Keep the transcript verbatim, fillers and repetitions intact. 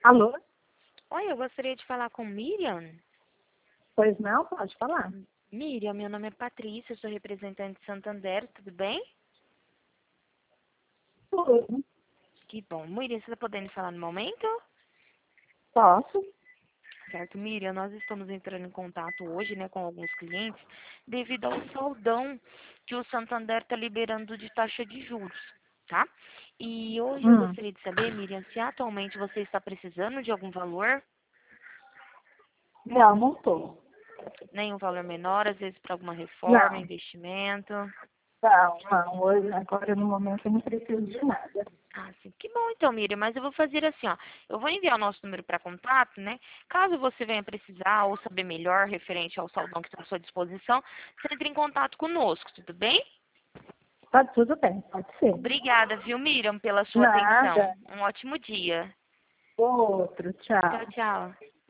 Alô? Oi, eu gostaria de falar com Miriam. Pois não? Pode falar. Miriam, meu nome é Patrícia, eu sou representante de Santander, tudo bem? Tudo. Que bom. Miriam, você está podendo falar no momento? Posso? Certo, Miriam, nós estamos entrando em contato hoje, né, com alguns clientes, devido ao saldão que o Santander está liberando de taxa de juros, tá? E hoje eu Hum. gostaria de saber, Miriam, se atualmente você está precisando de algum valor, Não, não tô. nenhum valor menor, às vezes para alguma reforma, Não. investimento. Não, não. Hoje, agora, no momento, eu não preciso de nada. Ah, sim. Que bom então, Miriam, mas eu vou fazer assim, ó. Eu vou enviar o nosso número para contato, né? Caso você venha precisar ou saber melhor referente ao saldão que está à sua disposição, você entre em contato conosco, tudo bem? Tá tudo bem, pode ser. Obrigada, viu, Miriam, pela sua atenção. Nada. Um ótimo dia. Outro, Tchau, tchau. tchau.